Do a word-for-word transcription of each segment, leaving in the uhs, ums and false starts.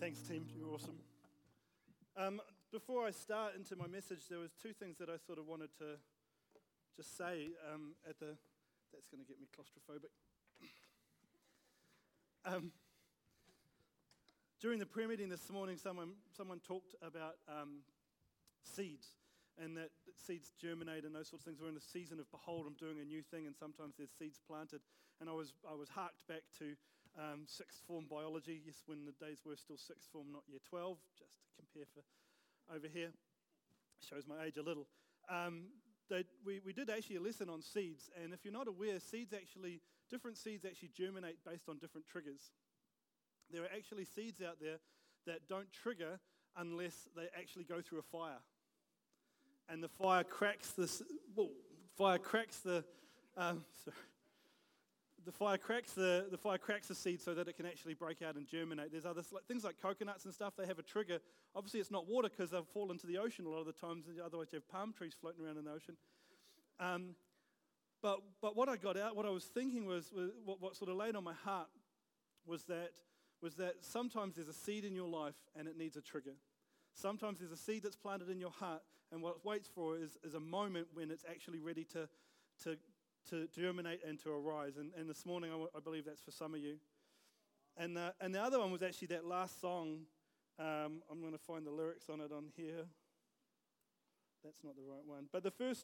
Thanks, team. You're awesome. Um, before I start into my message, there was two things that I sort of wanted to just say um, at the... That's going to get me claustrophobic. um, during the prayer meeting this morning, someone someone talked about um, seeds, and that seeds germinate and those sorts of things. We're in a season of behold, I'm doing a new thing, and sometimes there's seeds planted. And I was I was harked back to um, sixth form biology, yes, when the days were still sixth form, not year twelve, just to compare for over here. Shows my age a little. Um, they, we, we did actually a lesson on seeds, and if you're not aware, seeds actually, different seeds actually germinate based on different triggers. There are actually seeds out there that don't trigger unless they actually go through a fire. And the fire cracks the, well, fire cracks the, um, sorry. The fire cracks the the fire cracks the seed so that it can actually break out and germinate. There's other like, things like coconuts and stuff. They have a trigger. Obviously, it's not water because they'll fall into the ocean a lot of the times. Otherwise, you have palm trees floating around in the ocean. Um, but but what I got out, what I was thinking was, was what, what sort of laid on my heart was that was that sometimes there's a seed in your life and it needs a trigger. Sometimes there's a seed that's planted in your heart, and what it waits for is is a moment when it's actually ready to to. to germinate and to arise. And, and this morning, I, w- I believe that's for some of you. And, uh, and the other one was actually that last song. Um, I'm going to find the lyrics on it on here. That's not the right one. But the first,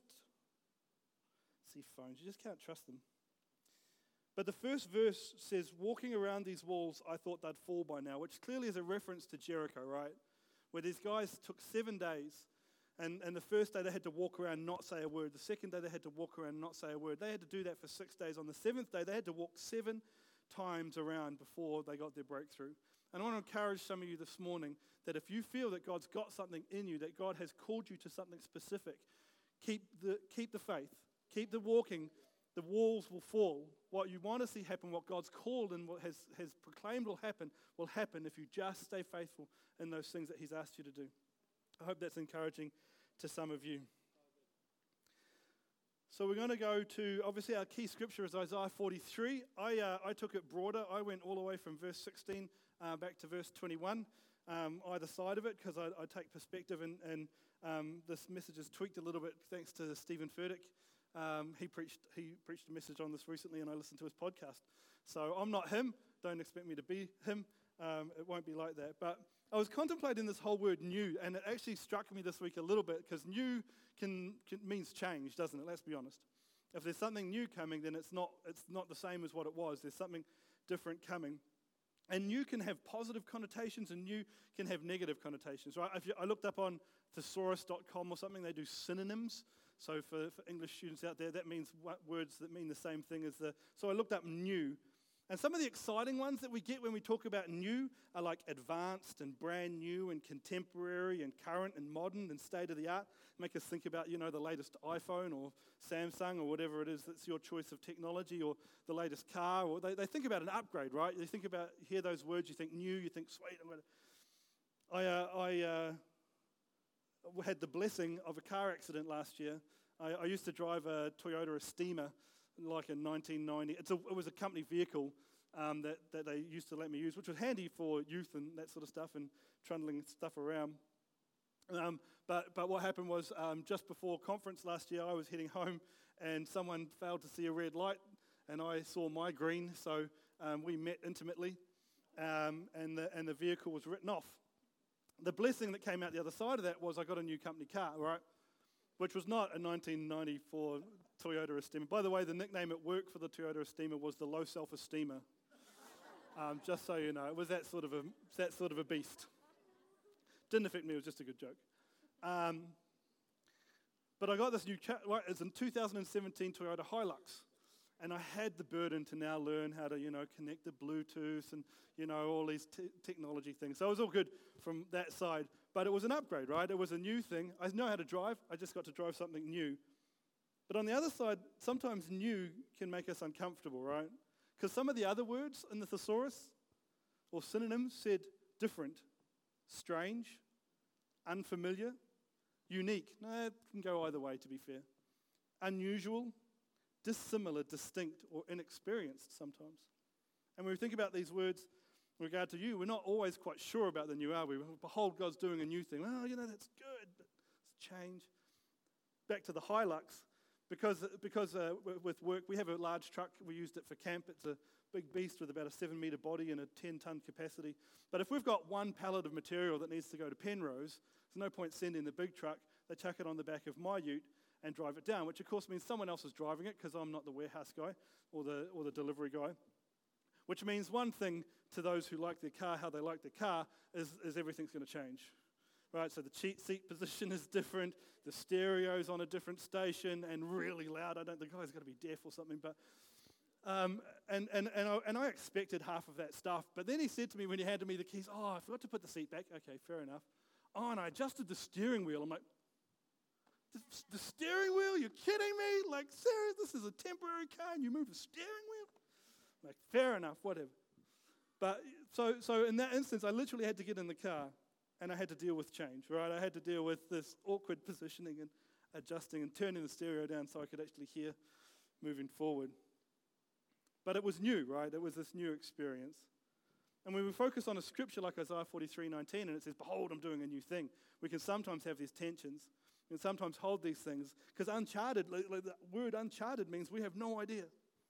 see phones, you just can't trust them. But the first verse says, walking around these walls, I thought they'd fall by now, which clearly is a reference to Jericho, right? Where these guys took seven days. And, and the first day they had to walk around and not say a word. The second day they had to walk around and not say a word. They had to do that for six days. On the seventh day, they had to walk seven times around before they got their breakthrough. And I want to encourage some of you this morning that if you feel that God's got something in you, that God has called you to something specific, keep the, keep the faith. Keep the walking. The walls will fall. What you want to see happen, what God's called and what has, has proclaimed will happen, will happen if you just stay faithful in those things that He's asked you to do. I hope that's encouraging to some of you. So we're going to go to, obviously our key scripture is Isaiah forty-three. I uh, I took it broader. I went all the way from verse sixteen uh, back to verse twenty-one, um, either side of it, because I, I take perspective, and, and um, this message is tweaked a little bit thanks to Stephen Furtick. Um, he preached he preached a message on this recently, and I listened to his podcast. So I'm not him. Don't expect me to be him. Um, it won't be like that. But I was contemplating this whole word new, and it actually struck me this week a little bit, because new can, can means change, doesn't it? Let's be honest. If there's something new coming, then it's not it's not the same as what it was. There's something different coming. And new can have positive connotations, and new can have negative connotations, right? If you, I looked up on thesaurus dot com or something, they do synonyms. So for, for English students out there, that means what words that mean the same thing as the... So I looked up new. And some of the exciting ones that we get when we talk about new are like advanced and brand new and contemporary and current and modern and state-of-the-art. Make us think about, you know, the latest iPhone or Samsung or whatever it is that's your choice of technology, or the latest car. Or they, they think about an upgrade, right? You think about, hear those words, you think new, you think, sweet. I'm gonna... I, uh, I uh, had the blessing of a car accident last year. I, I used to drive a Toyota Estima, like in nineteen ninety. It's a, it was a company vehicle um, that, that they used to let me use, which was handy for youth and that sort of stuff and trundling stuff around. Um, but but what happened was um, just before conference last year, I was heading home and someone failed to see a red light, and I saw my green, so um, we met intimately, um, and, the, and the vehicle was written off. The blessing that came out the other side of that was I got a new company car, right? Which was not a nineteen ninety-four Toyota Estima. By the way, the nickname at work for the Toyota Estima was the low self-esteemer. um, just so you know, it was that sort of a that sort of a beast. Didn't affect me. It was just a good joke. Um, but I got this new car. Right, it's a two thousand seventeen Toyota Hilux, and I had the burden to now learn how to, you know, connect the Bluetooth and, you know, all these t- technology things. So it was all good from that side. But it was an upgrade, right? It was a new thing. I know how to drive. I just got to drive something new. But on the other side, sometimes new can make us uncomfortable, right? Because some of the other words in the thesaurus or synonyms said different, strange, unfamiliar, unique. No, it can go either way, to be fair. Unusual, dissimilar, distinct, or inexperienced sometimes. And when we think about these words, In regard to you, we're not always quite sure about the new, are we? Behold, God's doing a new thing. Well, you know, that's good, but it's change. Back to the Hilux, because, because uh, with work, we have a large truck. We used it for camp. It's a big beast with about a seven-metre body and a ten-tonne capacity. But if we've got one pallet of material that needs to go to Penrose, there's no point sending the big truck. They chuck it on the back of my ute and drive it down, which of course means someone else is driving it because I'm not the warehouse guy or the or the delivery guy. Which means one thing to those who like their car, how they like their car, is, is everything's going to change. Right, so the cheat seat position is different, the stereo's on a different station and really loud. I don't, the guy's got to be deaf or something, but um, and and and I, and I expected half of that stuff. But then he said to me when he handed me the keys, "Oh, I forgot to put the seat back." Okay, fair enough. Oh, and I adjusted the steering wheel. I'm like, the, the steering wheel? You're kidding me? Like, serious? This is a temporary car and you move the steering wheel? Like, fair enough, whatever. But so so in that instance, I literally had to get in the car and I had to deal with change, right? I had to deal with this awkward positioning and adjusting and turning the stereo down so I could actually hear moving forward. But it was new, right? It was this new experience. And when we focus on a scripture like Isaiah forty-three nineteen, and it says, "Behold, I'm doing a new thing," we can sometimes have these tensions and sometimes hold these things because uncharted, like, like the word uncharted means we have no idea.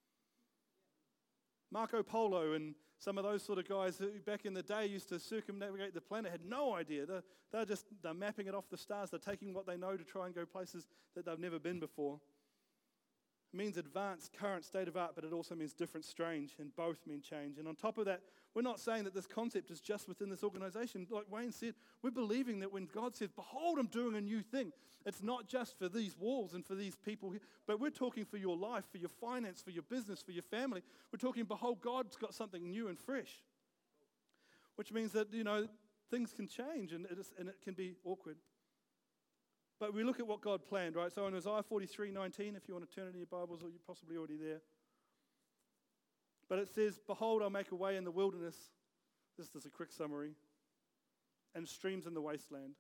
Marco Polo and some of those sort of guys who back in the day used to circumnavigate the planet had no idea. They're, they're just they're mapping it off the stars. They're taking what they know to try and go places that they've never been before. It means advanced, current state of art, but it also means different, strange, and both mean change. And on top of that, we're not saying that this concept is just within this organization. Like Wayne said, we're believing that when God says, "Behold, I'm doing a new thing," it's not just for these walls and for these people here, but we're talking for your life, for your finance, for your business, for your family. We're talking, behold, God's got something new and fresh, which means that, you know, things can change and it, is, and it can be awkward. But we look at what God planned, right? So in Isaiah forty-three nineteen, if you want to turn it in your Bibles, or you're possibly already there. But it says, "Behold, I'll make a way in the wilderness." This is a quick summary. "And streams in the wasteland."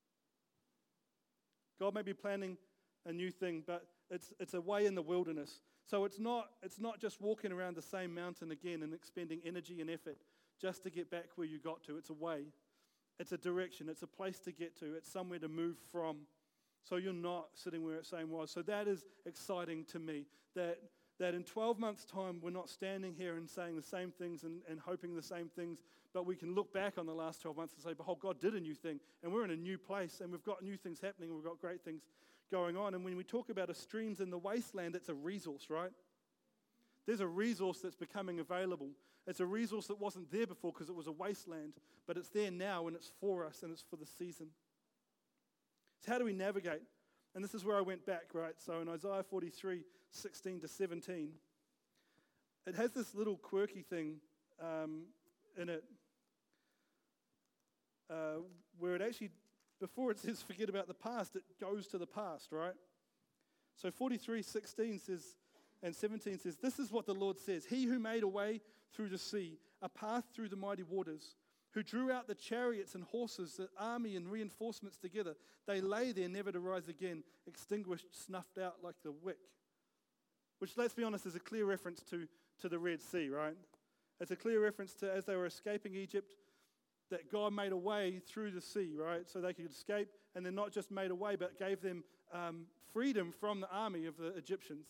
God may be planning a new thing, but it's it's a way in the wilderness. So it's not it's not just walking around the same mountain again and expending energy and effort just to get back where you got to. It's a way. It's a direction. It's a place to get to. It's somewhere to move from. So you're not sitting where it same was. So that is exciting to me, that that in twelve months' time, we're not standing here and saying the same things and, and hoping the same things, but we can look back on the last twelve months and say, "Behold, God did a new thing, and we're in a new place, and we've got new things happening, and we've got great things going on." And when we talk about a streams in the wasteland, it's a resource, right? There's a resource that's becoming available. It's a resource that wasn't there before because it was a wasteland, but it's there now, and it's for us, and it's for the season. So how do we navigate? And this is where I went back, right? So in Isaiah forty-three, sixteen to seventeen, it has this little quirky thing um, in it uh, where it actually, before it says forget about the past, it goes to the past, right? So forty-three, sixteen says, and seventeen says, "This is what the Lord says, He who made a way through the sea, a path through the mighty waters, who drew out the chariots and horses, the army and reinforcements together. They lay there never to rise again, extinguished, snuffed out like the wick." Which, let's be honest, is a clear reference to, to the Red Sea, right? It's a clear reference to as they were escaping Egypt, that God made a way through the sea, right? So they could escape, and then not just made a way, but gave them um, freedom from the army of the Egyptians.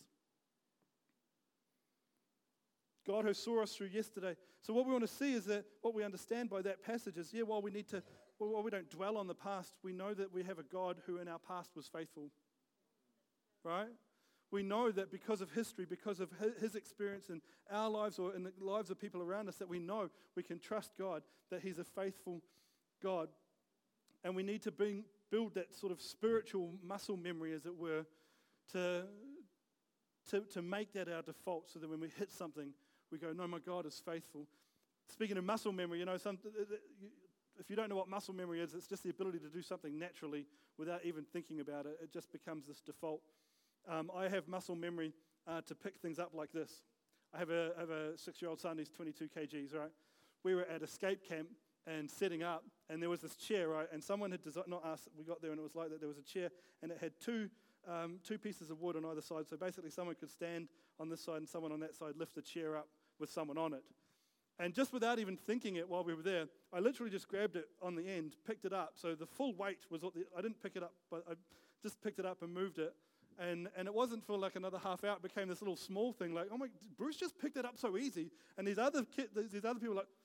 God who saw us through yesterday. So what we want to see is that what we understand by that passage is, yeah, while we need to, while we don't dwell on the past, we know that we have a God who in our past was faithful, right? We know that because of history, because of his experience in our lives or in the lives of people around us, that we know we can trust God, that He's a faithful God. And we need to bring, build that sort of spiritual muscle memory, as it were, to, to, to make that our default so that when we hit something, we go, "No, my God is faithful." Speaking of muscle memory, you know, some, if you don't know what muscle memory is, it's just the ability to do something naturally without even thinking about it. It just becomes this default. Um, I have muscle memory uh, to pick things up like this. I have a, I have a six-year-old son, he's twenty-two kilograms, right? We were at escape camp and setting up, and there was this chair, right? And someone had designed, not us, we got there and it was like that. There was a chair, and it had two um, two pieces of wood on either side. So basically someone could stand on this side and someone on that side lift the chair up with someone on it. And just without even thinking it while we were there, I literally just grabbed it on the end, picked it up. So the full weight was, what the, I didn't pick it up, but I just picked it up and moved it. And and it wasn't for like another half hour. It became this little small thing like, oh my, Bruce just picked it up so easy. And these other kid, these other people were like,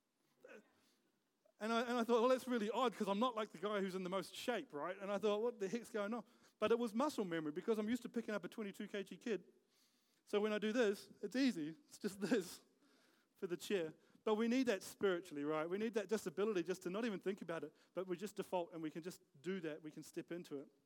and I, and I thought, well, that's really odd because I'm not like the guy who's in the most shape, right? And I thought, what the heck's going on? But it was muscle memory because I'm used to picking up a twenty-two kilogram kid. So when I do this, it's easy. It's just this for the chair. But we need that spiritually, right? We need that just ability just to not even think about it, but we just default and we can just do that. We can step into it.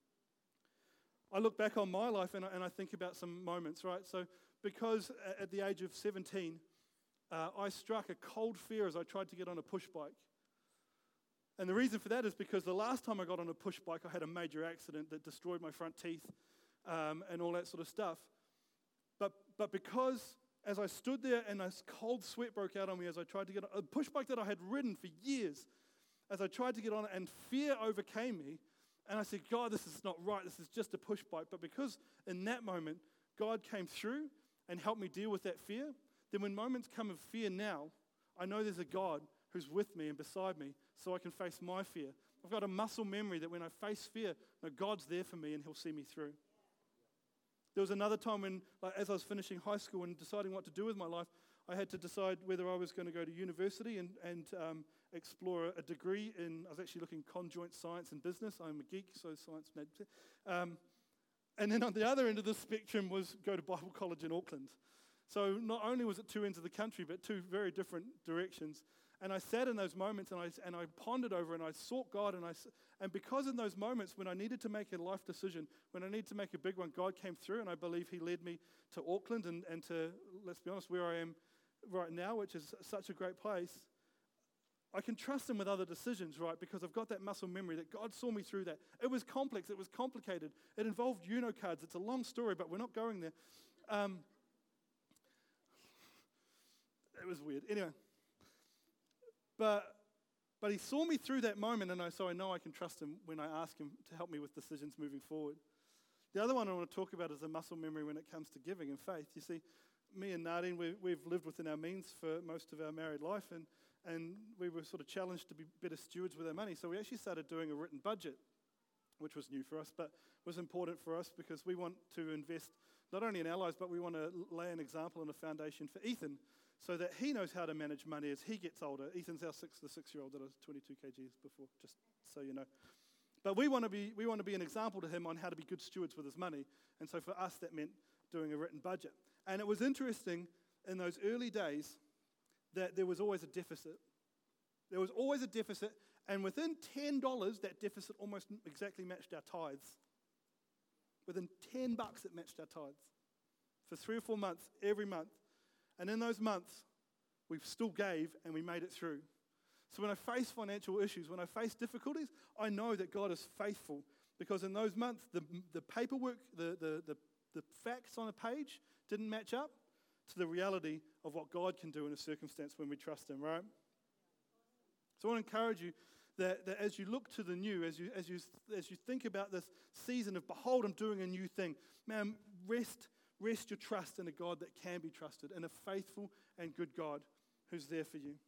I look back on my life and I, and I think about some moments, right? So because at the age of seventeen, uh, I struck a cold fear as I tried to get on a push bike. And the reason for that is because the last time I got on a push bike, I had a major accident that destroyed my front teeth um, and all that sort of stuff. But but because as I stood there and this cold sweat broke out on me as I tried to get on a push bike that I had ridden for years, as I tried to get on it and fear overcame me, and I said, God, this is not right. This is just a push bike. But because in that moment, God came through and helped me deal with that fear, then when moments come of fear now, I know there's a God who's with me and beside me so I can face my fear. I've got a muscle memory that when I face fear, no, God's there for me and he'll see me through. There was another time when, like, as I was finishing high school and deciding what to do with my life, I had to decide whether I was going to go to university and, and um, explore a degree in, I was actually looking conjoint science and business. I'm a geek, so science made sense. Um, and then on the other end of the spectrum was go to Bible college in Auckland. So not only was it two ends of the country, but two very different directions. And I sat in those moments and I, and I pondered over and I sought God. And, I, and because in those moments when I needed to make a life decision, when I needed to make a big one, God came through and I believe he led me to Auckland and, and to, let's be honest, where I am right now, which is such a great place. I can trust him with other decisions, right, because I've got that muscle memory that God saw me through that. It was complex. It was complicated. It involved Uno cards. It's a long story, but we're not going there. Um, it was weird. Anyway. But but he saw me through that moment, and I, so I know I can trust him when I ask him to help me with decisions moving forward. The other one I want to talk about is the muscle memory when it comes to giving and faith. You see, me and Nadine, we, we've lived within our means for most of our married life, and, and we were sort of challenged to be better stewards with our money. So we actually started doing a written budget, which was new for us, but was important for us because we want to invest not only in our lives, but we want to lay an example and a foundation for Ethan, so that he knows how to manage money as he gets older. Ethan's our six, the six-year-old that was twenty-two kilograms before, just so you know. But we want to be we want to be an example to him on how to be good stewards with his money. And so for us, that meant doing a written budget. And it was interesting in those early days that there was always a deficit. There was always a deficit, and within ten dollars, that deficit almost exactly matched our tithes. Within ten bucks, it matched our tithes. For three or four months, every month. And in those months, we still gave and we made it through. So when I face financial issues, when I face difficulties, I know that God is faithful because in those months, the, the paperwork, the, the, the, the facts on a page didn't match up to the reality of what God can do in a circumstance when we trust him, right? So I want to encourage you that, that as you look to the new, as you, as, you, as you think about this season of, behold, I'm doing a new thing, man, rest Rest your trust in a God that can be trusted, and a faithful and good God who's there for you.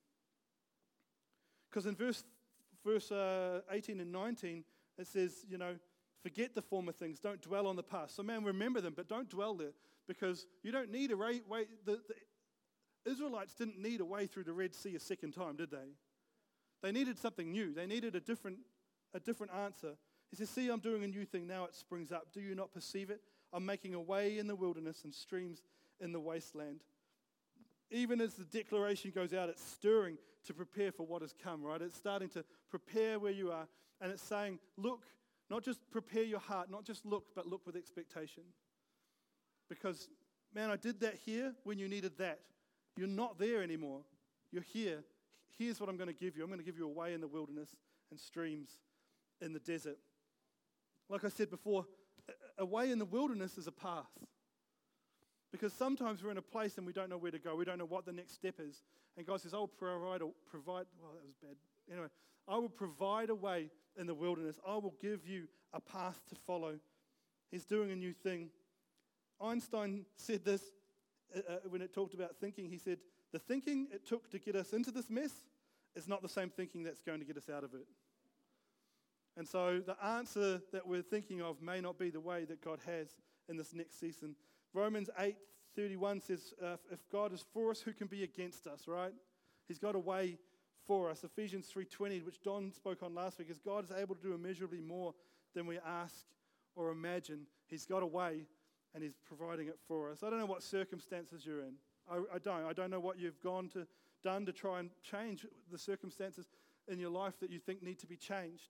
Because in verse verse uh, eighteen and nineteen, it says, you know, forget the former things, don't dwell on the past. So man, remember them, but don't dwell there, because you don't need a way, way the, the Israelites didn't need a way through the Red Sea a second time, did they? They needed something new. They needed a different, a different answer. He says, see, I'm doing a new thing, now it springs up. Do you not perceive it? I'm making a way in the wilderness and streams in the wasteland. Even as the declaration goes out, it's stirring to prepare for what has come, right? It's starting to prepare where you are. And it's saying, look, not just prepare your heart, not just look, but look with expectation. Because, man, I did that here when you needed that. You're not there anymore. You're here. Here's what I'm going to give you. I'm going to give you a way in the wilderness and streams in the desert. Like I said before, a way in the wilderness is a path. Because sometimes we're in a place and we don't know where to go. We don't know what the next step is. And God says, I will provide, provide well, that was bad. Anyway, I will provide a way in the wilderness. I will give you a path to follow. He's doing a new thing. Einstein said this uh, when it talked about thinking. He said, The thinking it took to get us into this mess is not the same thinking that's going to get us out of it. And so the answer that we're thinking of may not be the way that God has in this next season. Romans eight thirty-one says, uh, if God is for us, who can be against us, right? He's got a way for us. Ephesians three twenty, which Don spoke on last week, is God is able to do immeasurably more than we ask or imagine. He's got a way, and he's providing it for us. I don't know what circumstances you're in. I, I don't. I don't know what you've gone to done to try and change the circumstances in your life that you think need to be changed.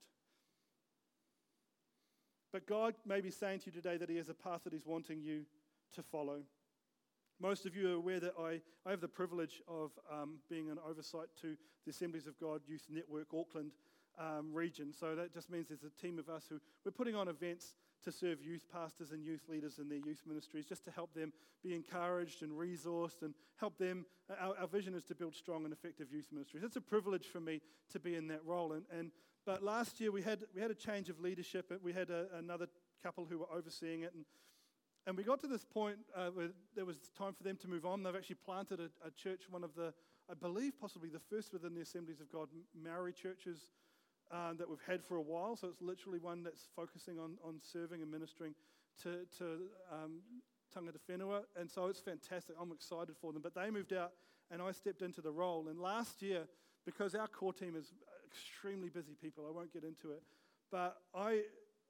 But God may be saying to you today that he has a path that he's wanting you to follow. Most of you are aware that I, I have the privilege of um, being an oversight to the Assemblies of God Youth Network Auckland um, region. So that just means there's a team of us who we're putting on events to serve youth pastors and youth leaders in their youth ministries, just to help them be encouraged and resourced and help them. Our, our vision is to build strong and effective youth ministries. It's a privilege for me to be in that role. And, and but last year we had we had a change of leadership. We had a, another couple who were overseeing it, and and we got to this point uh, where there was time for them to move on. They've actually planted a, a church, one of the, I believe possibly the first within the Assemblies of God Maori churches Uh, that we've had for a while. So it's literally one that's focusing on, on serving and ministering to, to um, tangata whenua. And so it's fantastic. I'm excited for them. But they moved out and I stepped into the role. And last year, because our core team is extremely busy people, I won't get into it, but I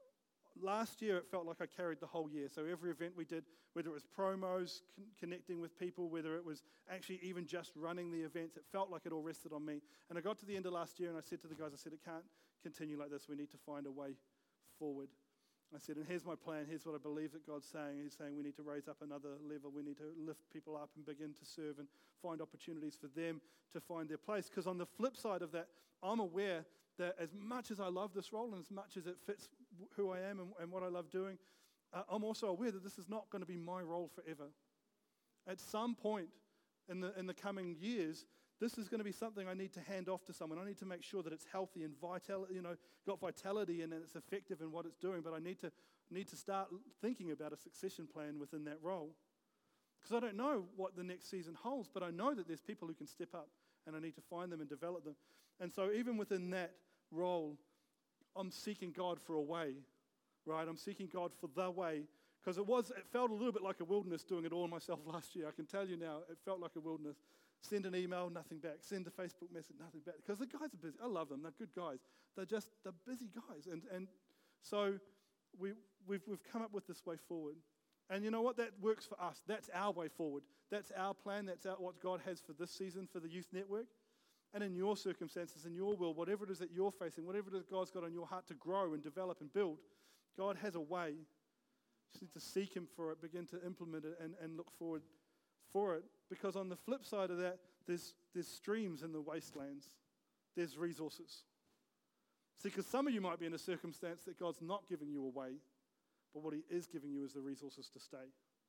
last year it felt like I carried the whole year. So every event we did, whether it was promos, con- connecting with people, whether it was actually even just running the events, it felt like it all rested on me. And I got to the end of last year and I said to the guys, I said, it can't continue like this. We need to find a way forward. I said, and here's my plan. Here's what I believe that God's saying. He's saying we need to raise up another level. We need to lift people up and begin to serve and find opportunities for them to find their place. Because on the flip side of that, I'm aware that as much as I love this role and as much as it fits who I am and, and what I love doing, uh, I'm also aware that this is not going to be my role forever. At some point in the in the coming years, this is going to be something I need to hand off to someone. I need to make sure that it's healthy and vital, you know, got vitality and it's effective in what it's doing. But I need to need to start thinking about a succession plan within that role. Because I don't know what the next season holds, but I know that there's people who can step up and I need to find them and develop them. And so even within that role, I'm seeking God for a way, right? I'm seeking God for the way. Because it was, it felt a little bit like a wilderness doing it all myself last year. I can tell you now, it felt like a wilderness. Send an email, nothing back. Send a Facebook message, nothing back. Because the guys are busy. I love them. They're good guys. They're just, they're busy guys. And and so we, we've, we've come up with this way forward. And you know what? That works for us. That's our way forward. That's our plan. That's our, what God has for this season for the Youth Network. And in your circumstances, in your will, whatever it is that you're facing, whatever it is God's got on your heart to grow and develop and build, God has a way. You just need to seek him for it, begin to implement it and, and look forward for it. Because on the flip side of that, there's, there's streams in the wastelands. There's resources. See, because some of you might be in a circumstance that God's not giving you a way, but what he is giving you is the resources to stay.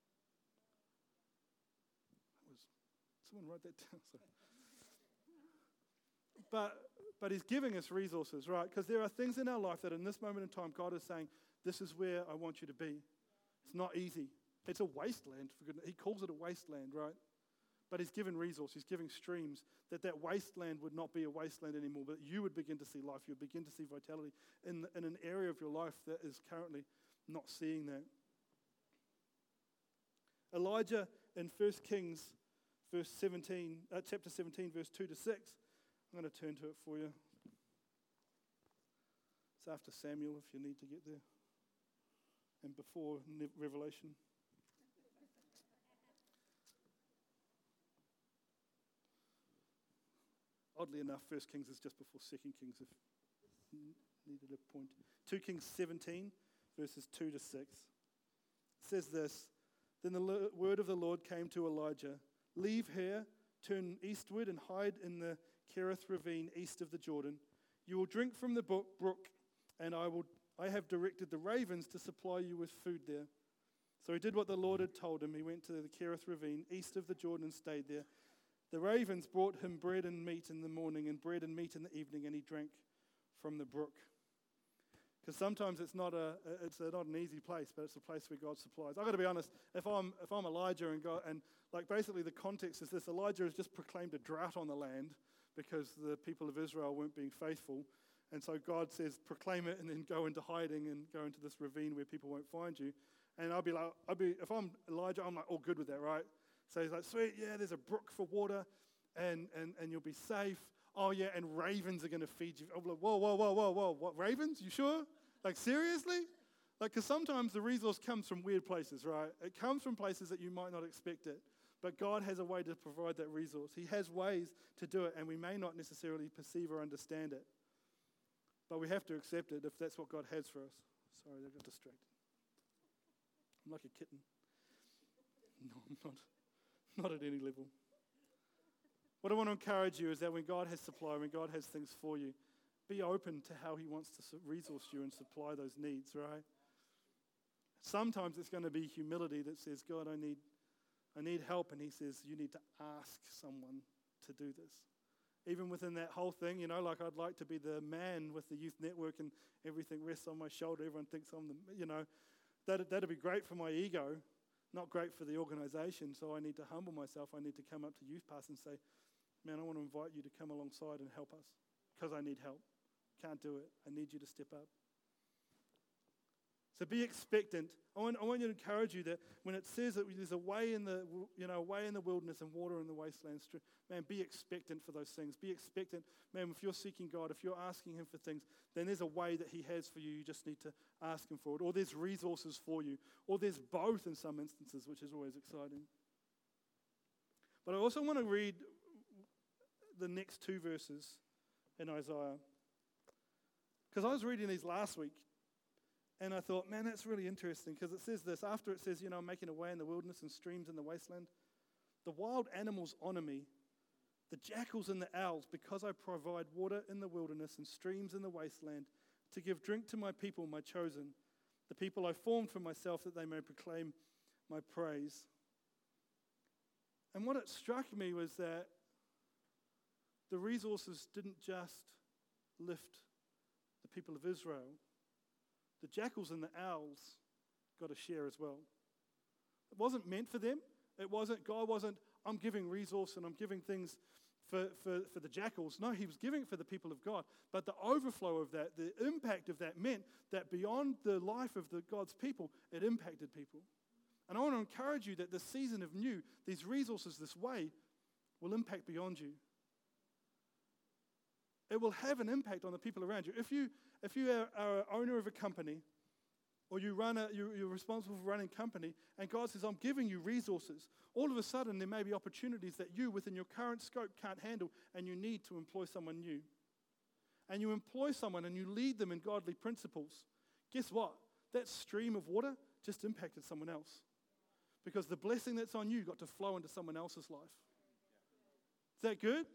That was, someone write that down. Sorry. But but he's giving us resources, right? Because there are things in our life that in this moment in time, God is saying, this is where I want you to be. It's not easy. It's a wasteland, for goodness. He calls it a wasteland, right? But he's given resources, he's giving streams, that that wasteland would not be a wasteland anymore, but you would begin to see life, you would begin to see vitality in, in an area of your life that is currently not seeing that. Elijah in First Kings, verse seventeen, uh, chapter seventeen, verse two to six, I'm going to turn to it for you. It's after Samuel, if you need to get there, and before Revelation. Oddly enough, First Kings is just before Second Kings, if needed a point. Two Kings seventeen, verses two to six. It says this, then the word of the Lord came to Elijah, leave here, turn eastward and hide in the Kerith ravine east of the Jordan. You will drink from the brook, and I will. I have directed the ravens to supply you with food there. So he did what the Lord had told him. He went to the Kerith ravine east of the Jordan and stayed there. The ravens brought him bread and meat in the morning and bread and meat in the evening, and he drank from the brook. Because sometimes it's not a it's a, not an easy place, but it's a place where God supplies. I've got to be honest. If I'm if I'm Elijah and God and like basically the context is this: Elijah has just proclaimed a drought on the land because the people of Israel weren't being faithful, and so God says, proclaim it and then go into hiding and go into this ravine where people won't find you. And I'll be like, I'll be if I'm Elijah, I'm like all good with that, right? So he's like, sweet, yeah, there's a brook for water, and and and you'll be safe. Oh, yeah, and ravens are going to feed you. I'm like, whoa, whoa, whoa, whoa, whoa. What, ravens? You sure? Like, seriously? Like, because sometimes the resource comes from weird places, right? It comes from places that you might not expect it. But God has a way to provide that resource. He has ways to do it, and we may not necessarily perceive or understand it. But we have to accept it if that's what God has for us. Sorry, I got distracted. I'm like a kitten. No, I'm not. Not at any level. What I want to encourage you is that when God has supply, when God has things for you, be open to how he wants to resource you and supply those needs, right? Sometimes it's going to be humility that says, God, I need, I need help. And he says, you need to ask someone to do this. Even within that whole thing, you know, like I'd like to be the man with the youth network and everything rests on my shoulder. Everyone thinks I'm the, you know, that, that'd be great for my ego, not great for the organization. So I need to humble myself. I need to come up to Youth Pass and say, man, I want to invite you to come alongside and help us because I need help. Can't do it. I need you to step up. So be expectant. I want, I want you to encourage you that when it says that there's a way in the, you know, way in the wilderness and water in the wasteland, man, be expectant for those things. Be expectant. Man, if you're seeking God, if you're asking him for things, then there's a way that he has for you. You just need to ask him for it. Or there's resources for you. Or there's both in some instances, which is always exciting. But I also want to read the next two verses in Isaiah. Because I was reading these last week, and I thought, man, that's really interesting, because it says this. After it says, you know, I'm making a way in the wilderness and streams in the wasteland, the wild animals honor me, the jackals and the owls, because I provide water in the wilderness and streams in the wasteland to give drink to my people, my chosen, the people I formed for myself, that they may proclaim my praise. And what it struck me was that the resources didn't just lift the people of Israel. The jackals and the owls got a share as well. It wasn't meant for them. It wasn't, God wasn't, I'm giving resource and I'm giving things for, for, for the jackals. No, he was giving it for the people of God. But the overflow of that, the impact of that meant that beyond the life of the God's people, it impacted people. And I want to encourage you that this season of new, these resources, this way, will impact beyond you. It will have an impact on the people around you. If you if you are, are an owner of a company, or you run a, you're, you're responsible for running a company, and God says, I'm giving you resources, all of a sudden there may be opportunities that you, within your current scope, can't handle, and you need to employ someone new. And you employ someone and you lead them in godly principles. Guess what? That stream of water just impacted someone else. Because the blessing that's on you got to flow into someone else's life. Is that good?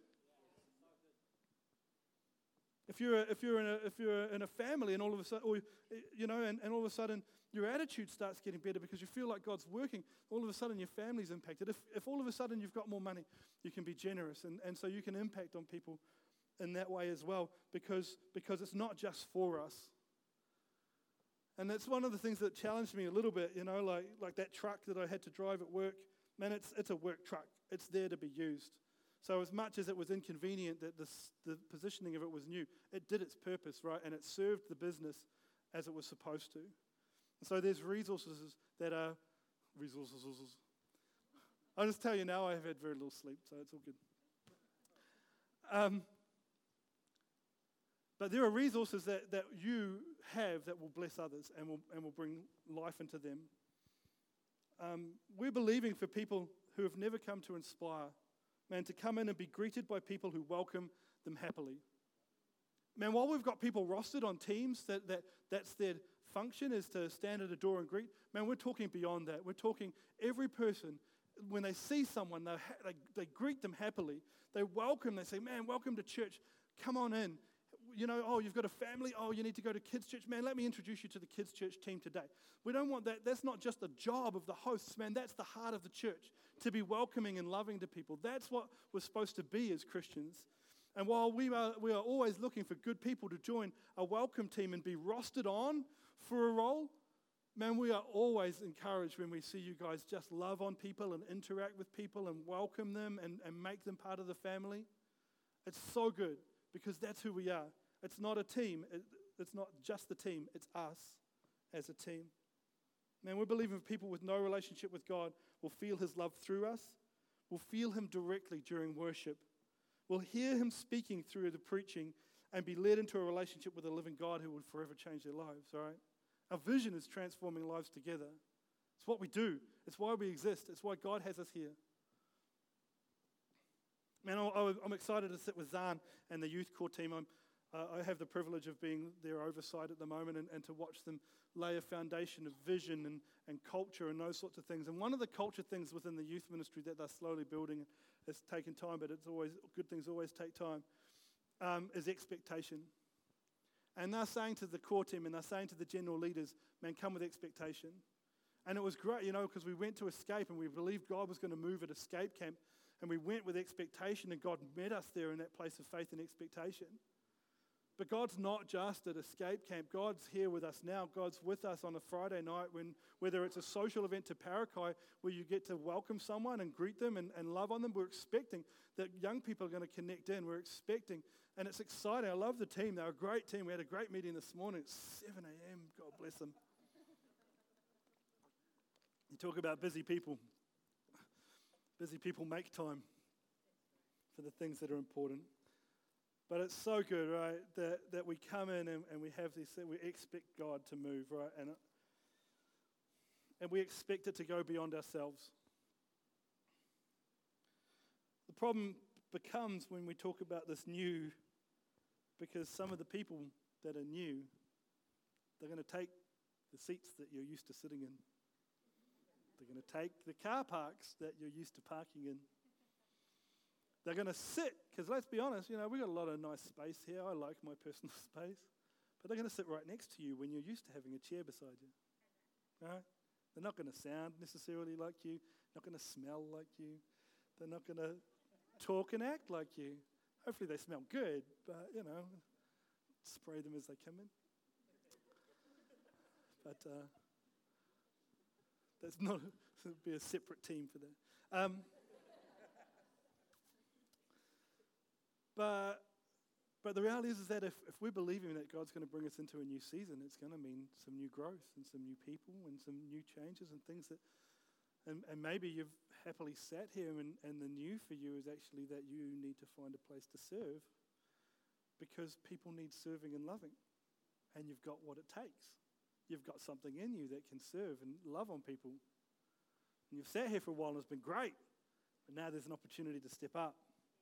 If you're a, if you're in a if you're in a family and all of a sudden, or you know, and, and all of a sudden your attitude starts getting better because you feel like God's working, all of a sudden your family's impacted. If if all of a sudden you've got more money, you can be generous, and, and so you can impact on people in that way as well, because because it's not just for us. And that's one of the things that challenged me a little bit, you know, like like that truck that I had to drive at work. Man, it's it's a work truck. It's there to be used. So as much as it was inconvenient that this, the positioning of it was new, it did its purpose, right? And it served the business as it was supposed to. And so there's resources that are, resources. I'll just tell you now, I have had very little sleep, so it's all good. Um, but there are resources that, that you have that will bless others and will, and will bring life into them. Um, we're believing for people who have never come to Inspire, man, to come in and be greeted by people who welcome them happily. Man, while we've got people rostered on teams, that, that that's their function is to stand at a door and greet, man, we're talking beyond that. We're talking every person, when they see someone, they, they, they greet them happily. They welcome, they say, man, welcome to church. Come on in. You know, oh, you've got a family. Oh, you need to go to kids' church. Man, let me introduce you to the kids' church team today. We don't want that. That's not just a job of the hosts, man. That's the heart of the church, to be welcoming and loving to people. That's what we're supposed to be as Christians. And while we are, we are always looking for good people to join a welcome team and be rostered on for a role, man, we are always encouraged when we see you guys just love on people and interact with people and welcome them and, and make them part of the family. It's so good because that's who we are. It's not a team. It, it's not just the team. It's us as a team. Man, we're believing people with no relationship with God will feel his love through us, will feel him directly during worship, will hear him speaking through the preaching and be led into a relationship with a living God who will forever change their lives, all right? Our vision is transforming lives together. It's what we do. It's why we exist. It's why God has us here. Man, I'm excited to sit with Zahn and the youth core team. I'm, uh, I have the privilege of being their oversight at the moment and, and to watch them lay a foundation of vision and, and culture and those sorts of things. And one of the culture things within the youth ministry that they're slowly building, it's taken time, but it's always good things always take time, um, is expectation. And they're saying to the core team and they're saying to the general leaders, man, come with expectation. And it was great, you know, because we went to Escape and we believed God was going to move at Escape Camp. And we went with expectation and God met us there in that place of faith and expectation. But God's not just at Escape Camp. God's here with us now. God's with us on a Friday night, when whether it's a social event to Parakai where you get to welcome someone and greet them and, and love on them. We're expecting that young people are going to connect in. We're expecting, and it's exciting. I love the team. They're a great team. We had a great meeting this morning at seven a.m. God bless them. You talk about busy people. Busy people make time for the things that are important. But it's so good, right, that, that we come in and, and we have this, we expect God to move, right, and, and we expect it to go beyond ourselves. The problem becomes when we talk about this new, because some of the people that are new, they're going to take the seats that you're used to sitting in. They're going to take the car parks that you're used to parking in. They're going to sit, because let's be honest, you know, we've got a lot of nice space here. I like my personal space. But they're going to sit right next to you when you're used to having a chair beside you. Right? They're not going to sound necessarily like you, not going to smell like you. They're not going to talk and act like you. Hopefully they smell good, but, you know, spray them as they come in. But uh, that's not, it would be a separate team for that. Um, But but the reality is, is that if, if we're believing that God's going to bring us into a new season, it's going to mean some new growth and some new people and some new changes and things that, and, and maybe you've happily sat here and, and the new for you is actually that you need to find a place to serve because people need serving and loving. And you've got what it takes. You've got something in you that can serve and love on people. And you've sat here for a while and it's been great, but now there's an opportunity to step up.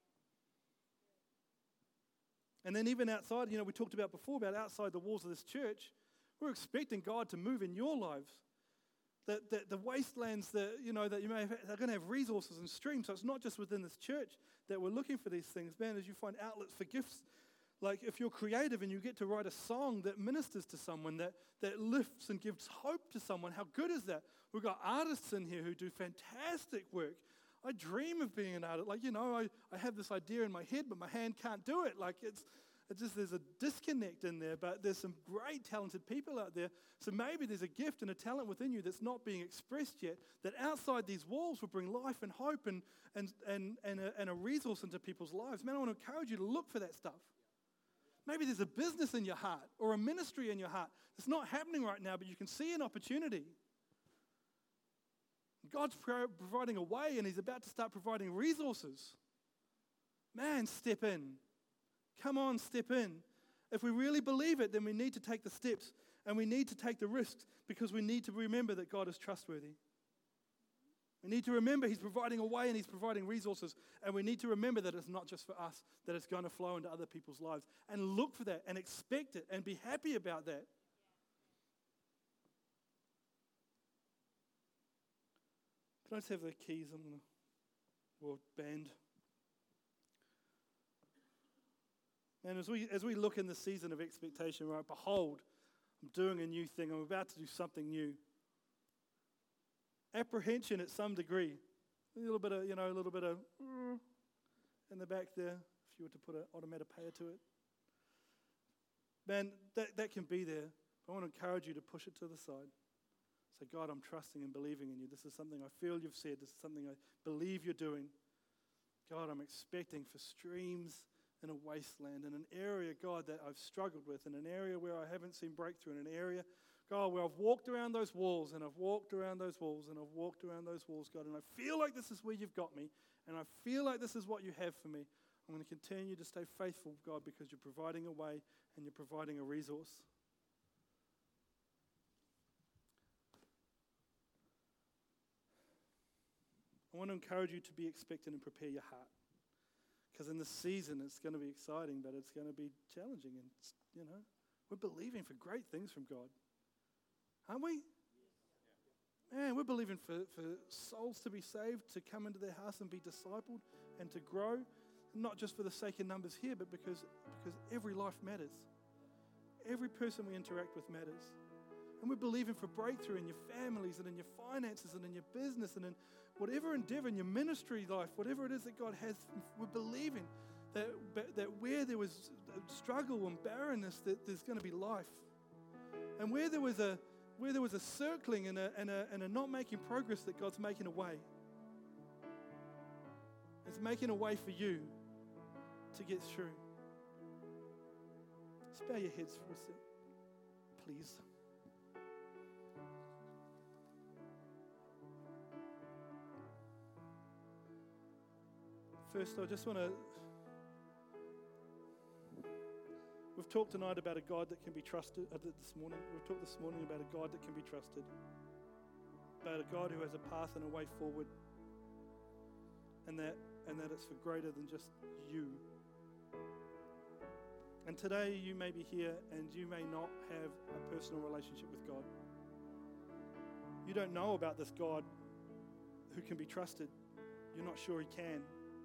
And then even outside, you know, we talked about before about outside the walls of this church, we're expecting God to move in your lives. That, that the wastelands that, you know, that you may have, they're going to have resources and streams. So it's not just within this church that we're looking for these things. Man, as you find outlets for gifts, like if you're creative and you get to write a song that ministers to someone, that, that lifts and gives hope to someone, how good is that? We've got artists in here who do fantastic work. I dream of being an artist. Like, you know, I, I have this idea in my head, but my hand can't do it. Like, it's, it's just, there's a disconnect in there, but there's some great talented people out there. So maybe there's a gift and a talent within you that's not being expressed yet, that outside these walls will bring life and hope and, and, and, and, a, and a resource into people's lives. Man, I want to encourage you to look for that stuff. Maybe there's a business in your heart or a ministry in your heart that's not happening right now, but you can see an opportunity. God's providing a way and he's about to start providing resources. Man, step in. Come on, step in. If we really believe it, then we need to take the steps and we need to take the risks because we need to remember that God is trustworthy. We need to remember he's providing a way and he's providing resources, and we need to remember that it's not just for us, that it's going to flow into other people's lives, and look for that and expect it and be happy about that. Can I just have the keys? I'm going to, well, band. And as we as we look in the season of expectation, right, behold, I'm doing a new thing. I'm about to do something new. Apprehension at some degree. A little bit of, you know, a little bit of in the back there. A if you were to put an automatopoeia to it. Man, that, that can be there. I want to encourage you to push it to the side. Say, God, I'm trusting and believing in you. This is something I feel you've said. This is something I believe you're doing. God, I'm expecting for streams in a wasteland, in an area, God, that I've struggled with, in an area where I haven't seen breakthrough, in an area, God, where I've walked around those walls, and I've walked around those walls, and I've walked around those walls, God, and I feel like this is where you've got me, and I feel like this is what you have for me. I'm going to continue to stay faithful, God, because you're providing a way and you're providing a resource. I want to encourage you to be expectant and prepare your heart. Because in this season, it's going to be exciting, but it's going to be challenging. And, you know, we're believing for great things from God. Aren't we? Man, we're believing for, for souls to be saved, to come into their house and be discipled and to grow. Not just for the sake of numbers here, but because, because every life matters. Every person we interact with matters. And we're believing for breakthrough in your families and in your finances and in your business and in whatever endeavor, in your ministry life, whatever it is that God has. We're believing that, that where there was struggle and barrenness, that there's going to be life. And where there was a where there was a circling and a, and a, and a not making progress, that God's making a way. It's making a way for you to get through. Just bow your heads for a sec, please. First, I just want to... We've talked tonight about a God that can be trusted, uh, this morning. We've talked this morning about a God that can be trusted. About a God who has a path and a way forward. And that, and that it's for greater than just you. And today you may be here and you may not have a personal relationship with God. You don't know about this God who can be trusted. You're not sure he can.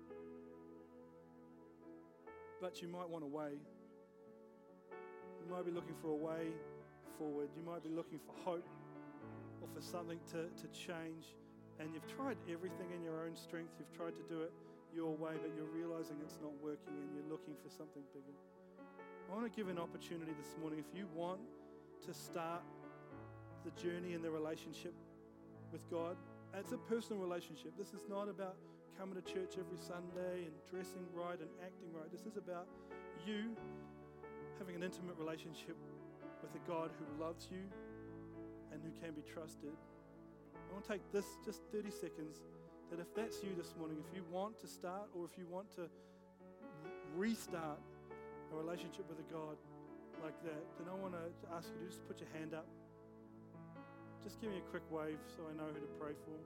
But you might want a way. You might be looking for a way forward. You might be looking for hope or for something to, to change. And you've tried everything in your own strength. You've tried to do it your way, but you're realizing it's not working and you're looking for something bigger. I want to give an opportunity this morning. If you want to start the journey in the relationship with God, it's a personal relationship. This is not about coming to church every Sunday and dressing right and acting right. This is about you having an intimate relationship with a God who loves you and who can be trusted. I want to take this just thirty seconds, that if that's you this morning, if you want to start or if you want to restart a relationship with a God like that, then I want to ask you to just put your hand up. Just give me a quick wave so I know who to pray for.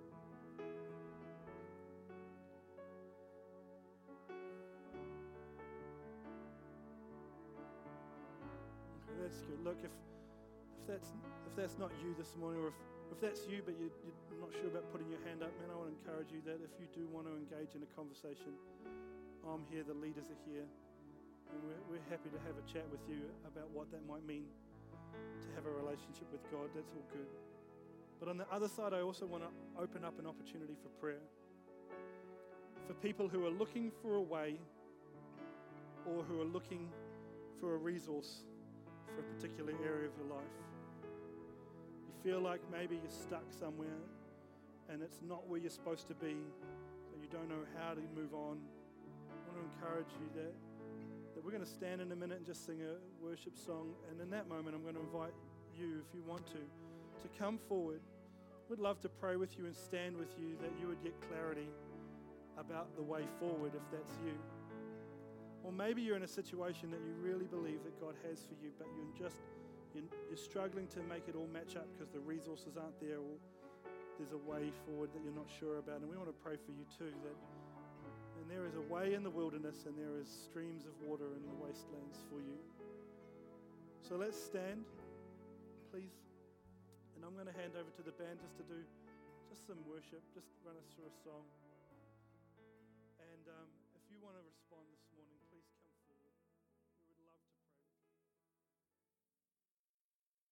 Okay, that's good. Look, if if that's if that's not you this morning, or if, if that's you but you, you're not sure about putting your hand up, man, I want to encourage you that if you do want to engage in a conversation, I'm here, the leaders are here. And we're, we're happy to have a chat with you about what that might mean to have a relationship with God. That's all good. But on the other side, I also want to open up an opportunity for prayer. For people who are looking for a way or who are looking for a resource for a particular area of your life. You feel like maybe you're stuck somewhere and it's not where you're supposed to be, and you don't know how to move on. I want to encourage you that that we're going to stand in a minute and just sing a worship song, and in that moment I'm going to invite you, if you want to, to come forward. We'd love to pray with you and stand with you that you would get clarity about the way forward if that's you. Or maybe you're in a situation that you really believe that God has for you, but you're just you're, you're struggling to make it all match up because the resources aren't there, or there's a way forward that you're not sure about. And we want to pray for you too, that and there is a way in the wilderness and there is streams of water in the wastelands for you. So let's stand, please. And I'm going to hand over to the band just to do just some worship, just run us through a song. And um,